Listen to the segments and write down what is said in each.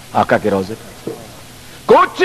آقا کے روضے پر کچھ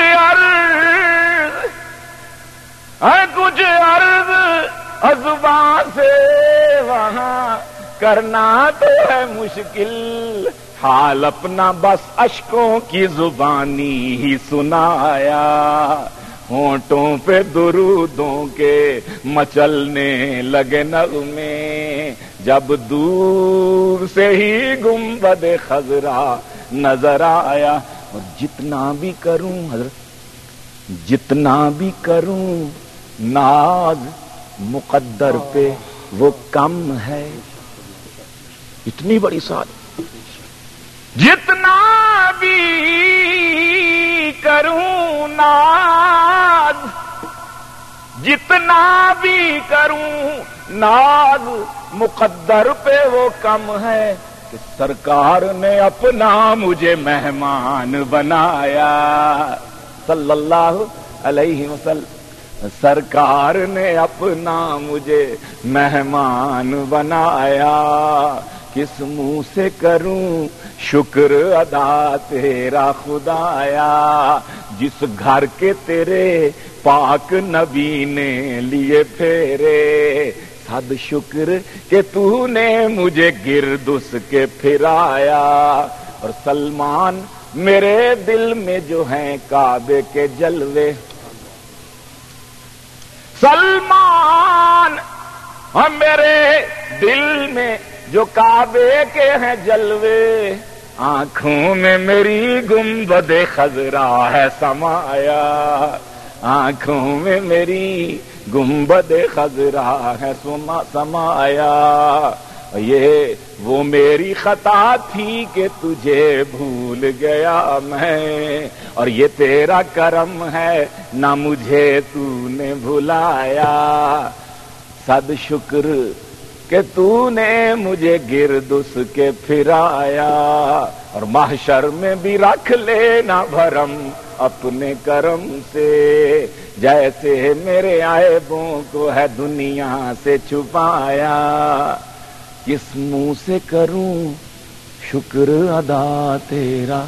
عرض ازبان سے وہاں کرنا تو ہے مشکل، حال اپنا بس اشکوں کی زبانی ہی سنایا، ہونٹوں پہ درودوں کے مچلنے لگے نغمے، جب دور سے ہی گنبد خضرا نظر آیا۔ اور جتنا بھی کروں حضرت، جتنا بھی کروں ناز مقدر پہ وہ کم ہے۔ اتنی بڑی سات، جتنا بھی کروں ناز، جتنا بھی کروں ناز مقدر پہ وہ کم ہے، کہ سرکار نے اپنا مجھے مہمان بنایا صلی اللہ علیہ وسلم، سرکار نے اپنا مجھے مہمان بنایا، کس منہ سے کروں شکر ادا تیرا خدایا، جس گھر کے تیرے پاک نبی نے لیے پھیرے، صد شکر کہ تو نے مجھے گرد اس کے پھرایا۔ اور سلمان میرے دل میں جو ہیں کعبے کے جلوے، سلمان میرے دل میں جو کعبے کے ہیں جلوے، آنکھوں میں میری گنبد خضرا ہے سمایا، آنکھوں میں میری گنبد خضرا ہے سمایا، یہ وہ میری خطا تھی کہ تجھے بھول گیا میں، اور یہ تیرا کرم ہے نہ مجھے تو نے بھلایا، صد شکر کہ تو نے مجھے گرد اس کے پھرایا، اور محشر میں بھی رکھ لینا بھرم اپنے کرم سے، جیسے میرے عیبوں کو ہے دنیا سے چھپایا، کس منہ سے کروں شکر ادا تیرا۔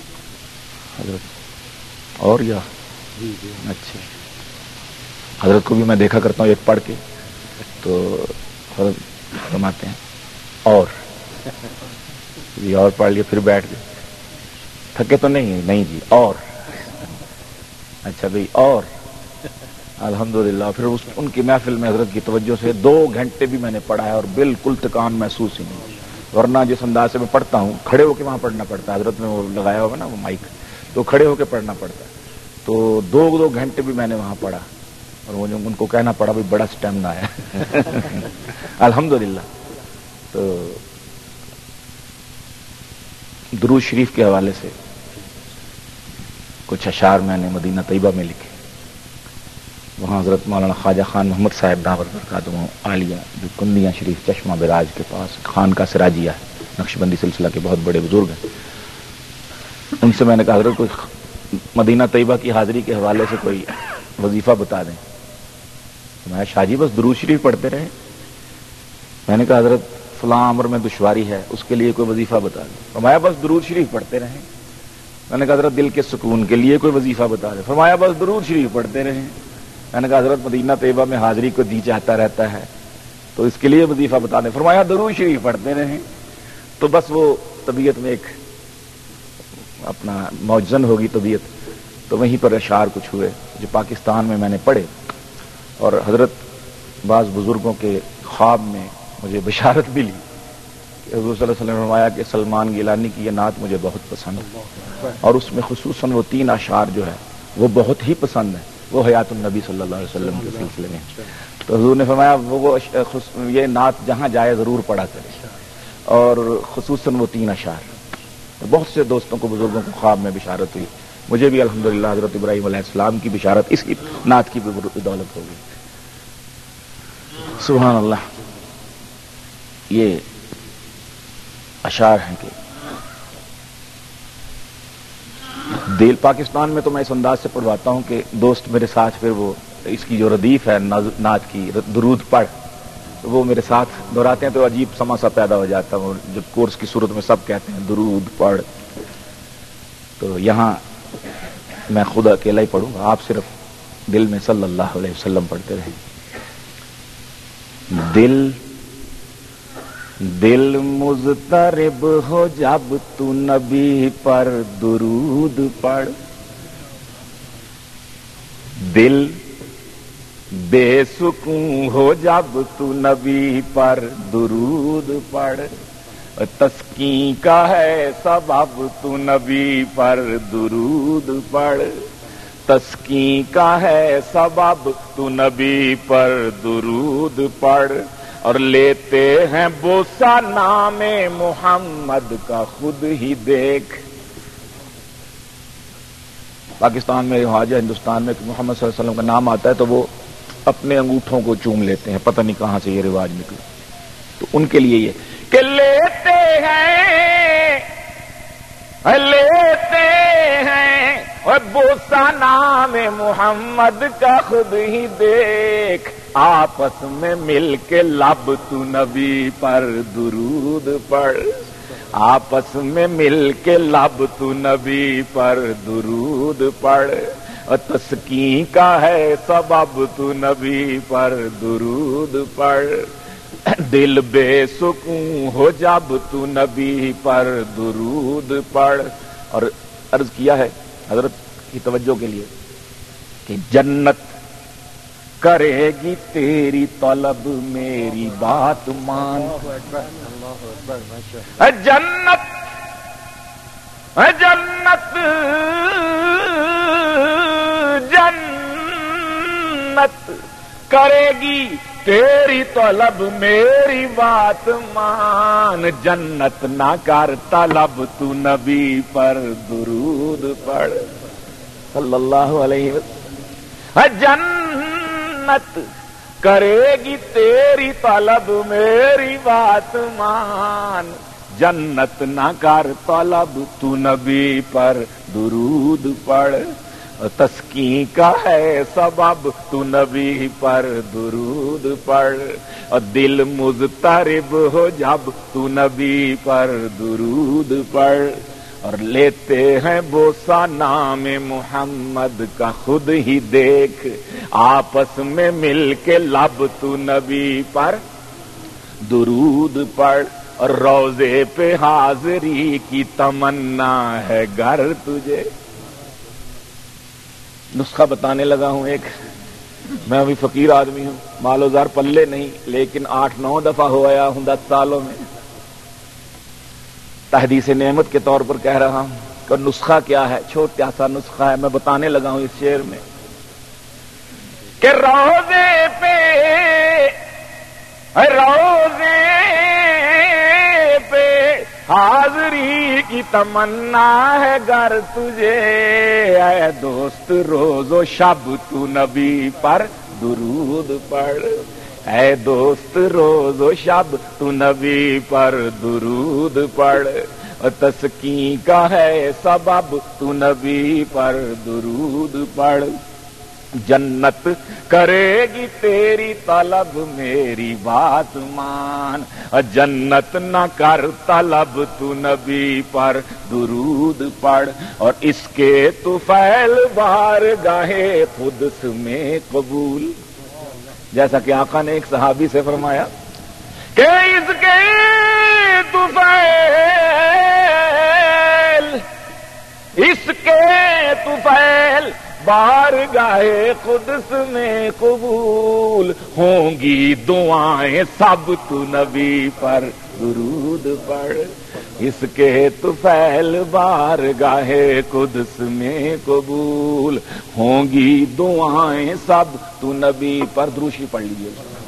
حضرت اور یا اچھا، حضرت کو بھی میں دیکھا کرتا ہوں ایک پڑھ کے تو فرماتے ہیں اور جی اور پڑھ لیے پھر بیٹھ گئے، تھکے تو نہیں جی اور اچھا بھائی اور الحمدللہ۔ پھر ان کی محفل میں حضرت کی توجہ سے 2 گھنٹے بھی میں نے پڑھا ہے اور بالکل تکان محسوس ہی نہیں، ورنہ جس انداز سے میں پڑھتا ہوں کھڑے ہو کے وہاں پڑھنا پڑتا ہے، حضرت میں وہ لگایا ہوگا نا وہ مائک، تو کھڑے ہو کے پڑھنا پڑتا ہے، تو 2 گھنٹے بھی میں نے وہاں پڑھا اور وہ ان کو کہنا پڑا بھی بڑا اسٹیمنا ہے الحمدللہ۔ تو درود شریف کے حوالے سے کچھ اشعار میں نے مدینہ طیبہ میں لکھے، وہاں حضرت مولانا خواجہ خان محمد صاحب دعوت برکاتہم عالیہ جو کندیاں شریف چشمہ براج کے پاس خان کا سراجیہ ہے، نقشبندی سلسلہ کے بہت بڑے بزرگ ہیں، ان سے میں نے کہا حضرت کوئی مدینہ طیبہ کی حاضری کے حوالے سے کوئی وظیفہ بتا دیں، میں شاہ جی بس درود شریف پڑھتے رہے، میں نے کہا حضرت فلاں امر میں دشواری ہے اس کے لیے کوئی وظیفہ بتا دیں، فرمایا بس درود شریف پڑھتے رہیں، میں نے کہا حضرت دل کے سکون کے لیے کوئی وظیفہ بتا دیں، فرمایا بس درود شریف پڑھتے رہیں، میں نے کہا حضرت مدینہ طیبہ میں حاضری کو جی چاہتا رہتا ہے تو اس کے لیے وظیفہ بتا دیں، فرمایا درود شریف پڑھتے رہیں۔ تو بس وہ طبیعت میں ایک اپنا موجزن ہوگی طبیعت، تو وہیں پر اشعار کچھ ہوئے جو پاکستان میں نے پڑھے، اور حضرت بعض بزرگوں کے خواب میں مجھے بشارت بھی لی کہ حضور صلی اللہ علیہ وسلم نے فرمایا کہ سلمان گیلانی کی یہ نعت مجھے بہت پسند ہے، اور اس میں خصوصاً وہ 3 اشعار جو ہے وہ بہت ہی پسند ہے، وہ حیات النبی صلی اللہ علیہ وسلم کے سلسلے میں، تو حضور نے فرمایا وہ یہ نعت جہاں جائے ضرور پڑھا کرے، اور خصوصاً وہ 3 اشعار۔ بہت سے دوستوں کو بزرگوں کو خواب میں بشارت ہوئی، مجھے بھی الحمدللہ حضرت ابراہیم علیہ السلام کی بشارت اسی نعت کی بدولت ہو گئی۔ سبحان اللہ، یہ اشعار ہیں کہ دل پاکستان میں تو میں اس انداز سے پڑھواتا ہوں کہ دوست میرے ساتھ پھر وہ اس کی جو ردیف ہے نعت کی درود پڑھ، وہ میرے ساتھ دہراتے ہیں تو عجیب سما سا پیدا ہو جاتا ہے، جب کورس کی صورت میں سب کہتے ہیں درود پڑھ، تو یہاں میں خود اکیلا ہی پڑھوں گا، آپ صرف دل میں صلی اللہ علیہ وسلم پڑھتے رہیں۔ دل مضطرب ہو جب تو نبی پر درود پڑھ، دل بے سکون ہو جب تو نبی پر درود پڑھ، تسکین کا ہے سبب تو نبی پر درود پڑھ، تسکین کا ہے سبب تو نبی پر درود پڑھ، اور لیتے ہیں بوسہ نام محمد کا خود ہی دیکھ۔ پاکستان میں رواج ہے، ہندوستان میں کہ محمد صلی اللہ علیہ وسلم کا نام آتا ہے تو وہ اپنے انگوٹھوں کو چوم لیتے ہیں، پتہ نہیں کہاں سے یہ رواج نکلا۔ تو ان کے لیے یہ کہ لیتے ہیں اور بوسہ نام محمد کا خود ہی دیکھ، آپس میں مل کے لب تو نبی پر درود پڑھ، آپس میں مل کے لب تو نبی پر درود پڑھ، تسکین کا ہے سبب تو نبی پر درود پڑھ، دل بے سکون ہو جب تو نبی پر درود پڑھ۔ اور عرض کیا ہے حضرت کی توجہ کے لیے کہ جنت کرے گی تیری طلب میری بات مان، جنت جنت جنت کرے گی تیری طلب میری بات مان، جنت نہ کر طلب تو نبی پر درود پڑھ صلی اللہ علیہ وسلم، جنت کرے گی تیری طلب میری بات مان، جنت نہ کر طلب تو نبی پر درود پڑھ، تسکین کا ہے سبب تو نبی پر درود پڑھ، اور دل مضطرب ہو جب تو نبی پر درود پڑھ، اور لیتے ہیں بوسہ نام محمد کا خود ہی دیکھ، آپس میں مل کے لب تو نبی پر درود پڑھ، اور روضے پہ حاضری کی تمنا ہے گر تجھے۔ نسخہ بتانے لگا ہوں ایک، میں ابھی فقیر آدمی ہوں، مال و زار پلے نہیں، لیکن 8-9 دفعہ ہو آیا ہوں 10 سالوں میں، تحدیث نعمت کے طور پر کہہ رہا ہوں کہ نسخہ کیا ہے، چھوٹا سا نسخہ ہے، میں بتانے لگا ہوں اس شعر میں کہ روضے پہ حاضری کی تمنا ہے گر تجھے، اے دوست روز و شب تو نبی پر درود پڑھ، اے دوست روز و شب تو نبی پر درود پڑھ، تسکین کا ہے سبب تو نبی پر درود پڑھ، جنت کرے گی تیری طلب میری بات مان، جنت نہ کر طلب تو نبی پر درود پڑھ، اور اس کے طفیل بارگاہ قدس میں قبول، جیسا کہ آقا نے ایک صحابی سے فرمایا کہ اس کے طفیل بارگاہ قدس میں قبول، ہوں گی دعائیں سب تو نبی پر درود پڑھ، اس کے طفیل بارگاہ قدس میں قبول، ہوں گی دعائیں سب تو نبی پر۔ دروشی پڑھ لیجیے۔